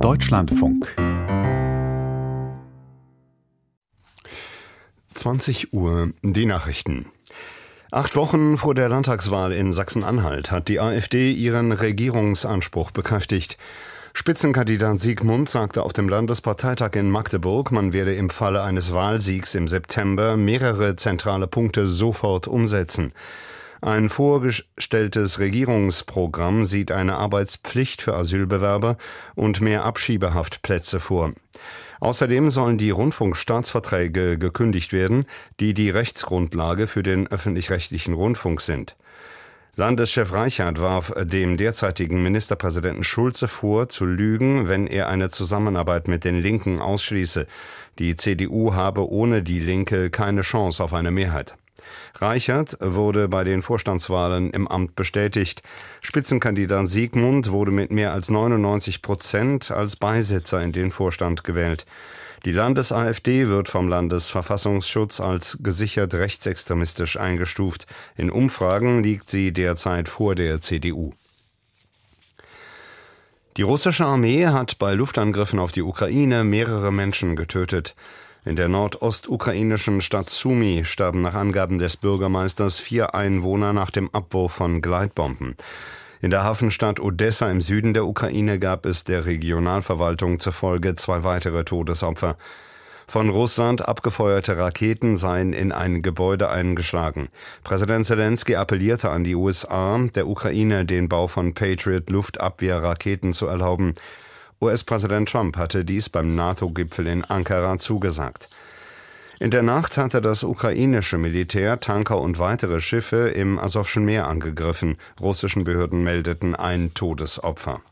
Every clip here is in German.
Deutschlandfunk 20 Uhr, die Nachrichten. 8 Wochen vor der Landtagswahl in Sachsen-Anhalt hat die AfD ihren Regierungsanspruch bekräftigt. Spitzenkandidat Siegmund sagte auf dem Landesparteitag in Magdeburg, man werde im Falle eines Wahlsiegs im September mehrere zentrale Punkte sofort umsetzen. Ein vorgestelltes Regierungsprogramm sieht eine Arbeitspflicht für Asylbewerber und mehr Abschiebehaftplätze vor. Außerdem sollen die Rundfunkstaatsverträge gekündigt werden, die die Rechtsgrundlage für den öffentlich-rechtlichen Rundfunk sind. Landeschef Reichert warf dem derzeitigen Ministerpräsidenten Schulze vor, zu lügen, wenn er eine Zusammenarbeit mit den Linken ausschließe. Die CDU habe ohne die Linke keine Chance auf eine Mehrheit. Reichert wurde bei den Vorstandswahlen im Amt bestätigt. Spitzenkandidat Siegmund wurde mit mehr als 99% als Beisitzer in den Vorstand gewählt. Die Landes-AfD wird vom Landesverfassungsschutz als gesichert rechtsextremistisch eingestuft. In Umfragen liegt sie derzeit vor der CDU. Die russische Armee hat bei Luftangriffen auf die Ukraine mehrere Menschen getötet. In der nordostukrainischen Stadt Sumy starben nach Angaben des Bürgermeisters 4 Einwohner nach dem Abwurf von Gleitbomben. In der Hafenstadt Odessa im Süden der Ukraine gab es der Regionalverwaltung zufolge 2 weitere Todesopfer. Von Russland abgefeuerte Raketen seien in ein Gebäude eingeschlagen. Präsident Zelensky appellierte an die USA, der Ukraine den Bau von Patriot-Luftabwehrraketen zu erlauben. US-Präsident Trump hatte dies beim NATO-Gipfel in Ankara zugesagt. In der Nacht hatte das ukrainische Militär Tanker und weitere Schiffe im Asowschen Meer angegriffen. Russischen Behörden meldeten ein Todesopfer.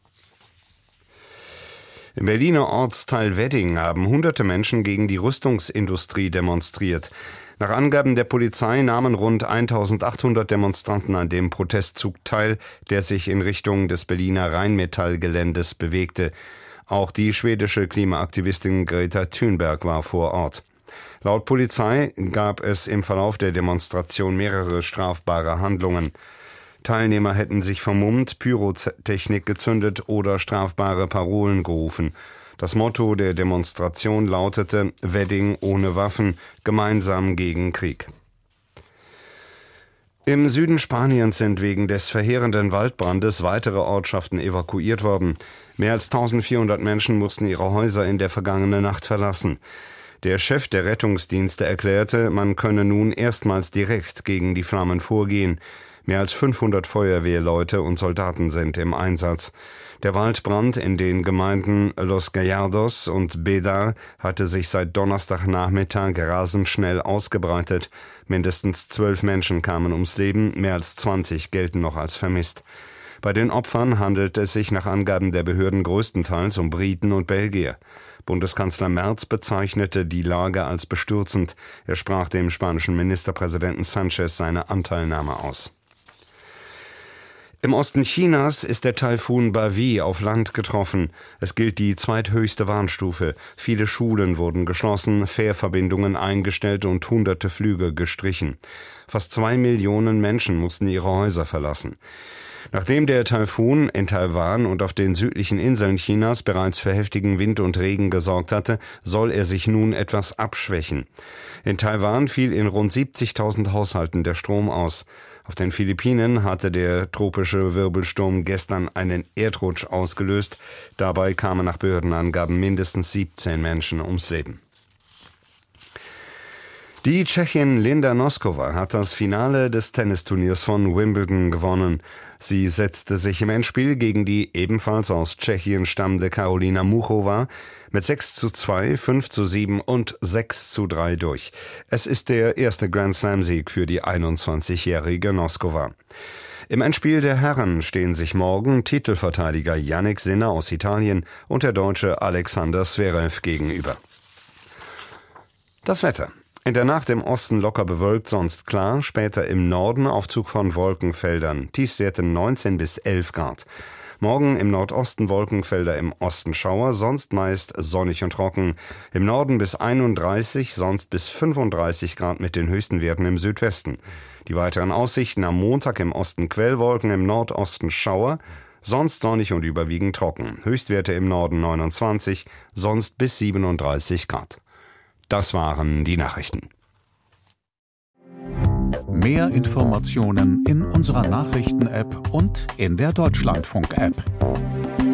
Im Berliner Ortsteil Wedding haben hunderte Menschen gegen die Rüstungsindustrie demonstriert. Nach Angaben der Polizei nahmen rund 1800 Demonstranten an dem Protestzug teil, der sich in Richtung des Berliner Rheinmetall-Geländes bewegte. Auch die schwedische Klimaaktivistin Greta Thunberg war vor Ort. Laut Polizei gab es im Verlauf der Demonstration mehrere strafbare Handlungen. Teilnehmer hätten sich vermummt, Pyrotechnik gezündet oder strafbare Parolen gerufen. Das Motto der Demonstration lautete »Wedding ohne Waffen, gemeinsam gegen Krieg«. Im Süden Spaniens sind wegen des verheerenden Waldbrandes weitere Ortschaften evakuiert worden. Mehr als 1400 Menschen mussten ihre Häuser in der vergangenen Nacht verlassen. Der Chef der Rettungsdienste erklärte, man könne nun erstmals direkt gegen die Flammen vorgehen. Mehr als 500 Feuerwehrleute und Soldaten sind im Einsatz. Der Waldbrand in den Gemeinden Los Gallardos und Beda hatte sich seit Donnerstagnachmittag rasend schnell ausgebreitet. Mindestens 12 Menschen kamen ums Leben, mehr als 20 gelten noch als vermisst. Bei den Opfern handelt es sich nach Angaben der Behörden größtenteils um Briten und Belgier. Bundeskanzler Merz bezeichnete die Lage als bestürzend. Er sprach dem spanischen Ministerpräsidenten Sanchez seine Anteilnahme aus. Im Osten Chinas ist der Taifun Bavi auf Land getroffen. Es gilt die zweithöchste Warnstufe. Viele Schulen wurden geschlossen, Fährverbindungen eingestellt und hunderte Flüge gestrichen. Fast 2 Millionen Menschen mussten ihre Häuser verlassen. Nachdem der Taifun in Taiwan und auf den südlichen Inseln Chinas bereits für heftigen Wind und Regen gesorgt hatte, soll er sich nun etwas abschwächen. In Taiwan fiel in rund 70.000 Haushalten der Strom aus. Auf den Philippinen hatte der tropische Wirbelsturm gestern einen Erdrutsch ausgelöst. Dabei kamen nach Behördenangaben mindestens 17 Menschen ums Leben. Die Tschechin Linda Noskova hat das Finale des Tennisturniers von Wimbledon gewonnen. Sie setzte sich im Endspiel gegen die ebenfalls aus Tschechien stammende Karolina Muchova mit 6:2, 5:7 und 6:3 durch. Es ist der erste Grand-Slam-Sieg für die 21-jährige Noskova. Im Endspiel der Herren stehen sich morgen Titelverteidiger Jannik Sinner aus Italien und der Deutsche Alexander Zverev gegenüber. Das Wetter. In der Nacht im Osten locker bewölkt, sonst klar, später im Norden Aufzug von Wolkenfeldern, Tiefstwerte 19 bis 11 Grad. Morgen im Nordosten Wolkenfelder, im Osten Schauer, sonst meist sonnig und trocken. Im Norden bis 31, sonst bis 35 Grad mit den höchsten Werten im Südwesten. Die weiteren Aussichten am Montag im Osten Quellwolken, im Nordosten Schauer, Sonst sonnig und überwiegend trocken. Höchstwerte im Norden 29, sonst bis 37 Grad. Das waren die Nachrichten. Mehr Informationen in unserer Nachrichten-App und in der Deutschlandfunk-App.